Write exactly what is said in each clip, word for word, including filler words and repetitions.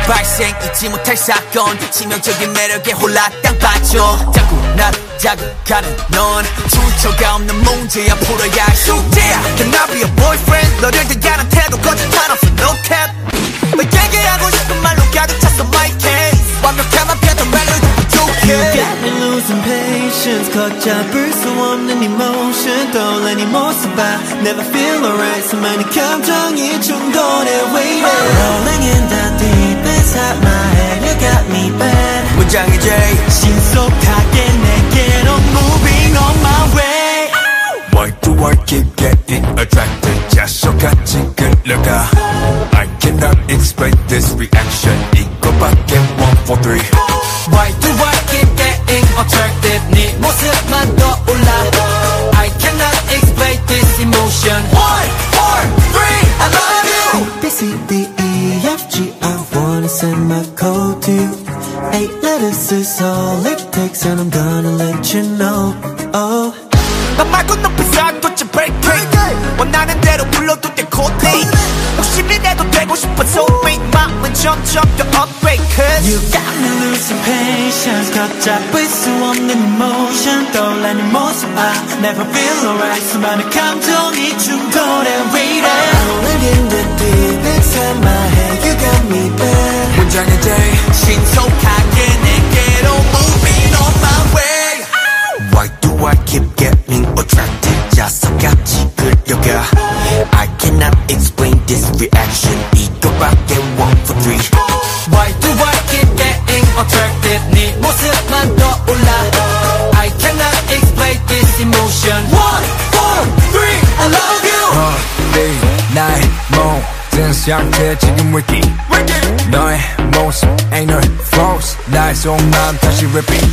발생 잊지 못할 사건 치명적인 매력에 홀라 땅 빠져 자꾸 나를 자극하는 넌 출처가 없는 문제야 풀어야 할 숙제야 Can I be a boyfriend 너를 대하는 태도 거짓말 없어 no cap 너에게 하고 싶은 말로 가득 찼어 my case 완벽함만 펴던 멜로디 부족해 You got me losing patience 걷잡을 수 없는 emotion 떠올린 이 모습 봐 Never feel alright 수많은 감정이 충돌해 waiting Rolling in the deep inside my head You got me bad 문장이 J 신속하게 내게로 moving on my way Why do I keep getting attracted 자석같이 끌려가 I cannot explain this reaction 이거밖에 one four three Why do I keep getting attracted 네 모습만 떠올라 I cannot explain this emotion one four three I love you A, B, C, D, E, F, G I wanna send my code to you Eight letters is all it takes and I'm gonna let you know Oh 너 말고 높은 사도치 break it 원하는 대로 불러도 돼 코딩 욕심이 내도 되고 싶어서 make 마음은 점점 더 upgrade cause You got me losing patience 걷잡을 수 없는 emotion 떠올라는 모습 I never feel alright 수많은 감정이 충돌해 waiting Rolling in the deep inside my head You got me bad 문장의 J 신속하게 내게로 moving on my way Why do I keep getting attracted 자석같이 끌려가 I cannot explain this reaction 이거밖에 one four three Why do I keep getting attracted 네 모습만 떠올라 I cannot explain this emotion one four three I love you 어, 네, 나의 모든 상태 지금 위기 너의 모습 ain't no flaws 나의 속마음 다시 repeat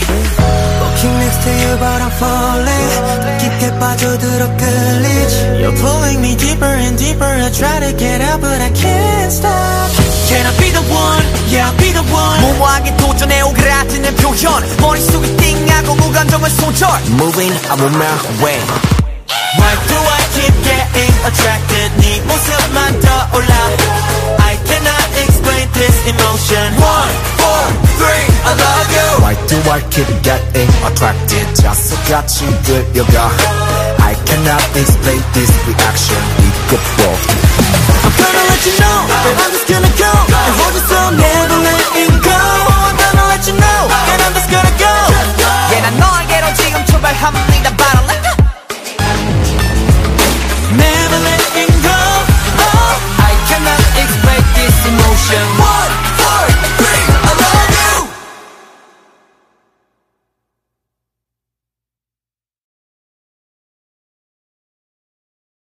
Walking next to you but I'm falling 더 깊게 빠져들어 끌리지 You're pulling me deeper and deeper I try to get out but I can't stop Can I be the one? Yeah I'll be the one 무모하게 도전해 오그라드는 표현 머릿속이 띵하고 무감정은 손절 Moving I'm on my way Why do I keep getting attracted 네 모습만 떠올라 I cannot explain this emotion one four three I love you Why do I keep getting attracted 자석같이 끌려가 I cannot explain this reaction 이것도 I'm gonna let you know that I'm just gonna go and hold you so never letting go I'm gonna let you know and I'm just gonna go yeah 난 너에게로 지금 출발합니다 But I let